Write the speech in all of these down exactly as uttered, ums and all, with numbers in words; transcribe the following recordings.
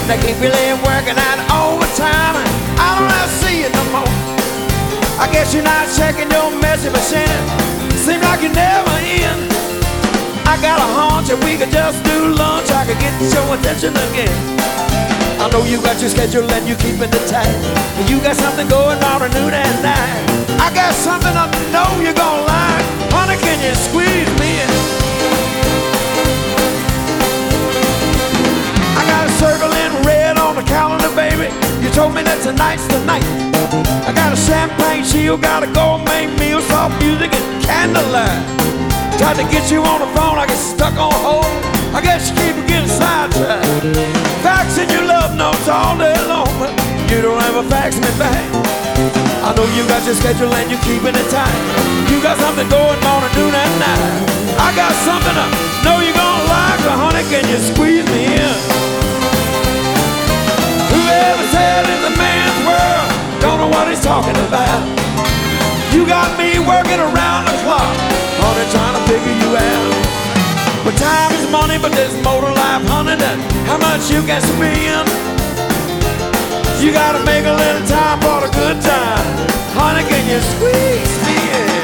They keep you there working out overtime, and I don't ever see you no more. I guess you're not checking your message machine. Seems like you're never in. I got a hunch if we could just do lunch, I could get your attention again. I know you got your schedule and you keeping it tight, but you got something going on at noon at night. I got something I know you're gonna like. Honey, can you squeeze me in? I got a circle in red on the calendar, baby. You told me that tonight's the night. I got a champagne shield, got a gourmet meal, soft music and candlelight. Tried to get you on the phone, I get stuck on hold. I guess you keep getting sidetracked. Faxing your love notes all day long, but you don't ever fax me back. I know you got your schedule and you're keeping it tight. You got something going on at noon at night. I got something I know you're gonna like, but honey, can you squeeze me in? Whoever said it's a man's world don't know what he's talking about. You got me working around the clock, honey, trying to figure you out. But time is money, but there's more to life, honey, than how much you can spend. You gotta make a little time for the good time. Honey, can you squeeze me in?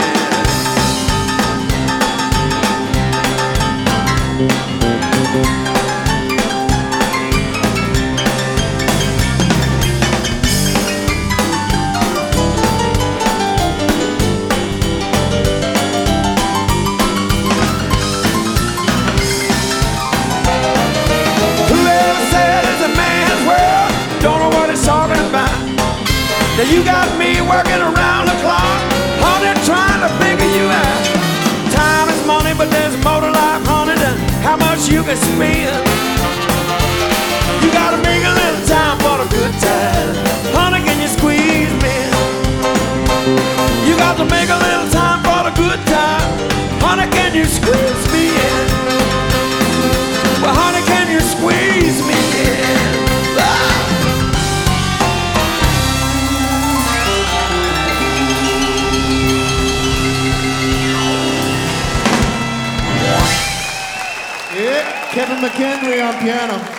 Now you got me working around the clock, honey, trying to figure you out. Time is money, but there's more to life, honey, than how much you can spend. You gotta make a little time for the good time. Honey, can you squeeze me in? You got to make a little time for the good time. Honey, can you squeeze me in? Well, honey, can you squeeze me in? Ah! Kevin McHenry on piano.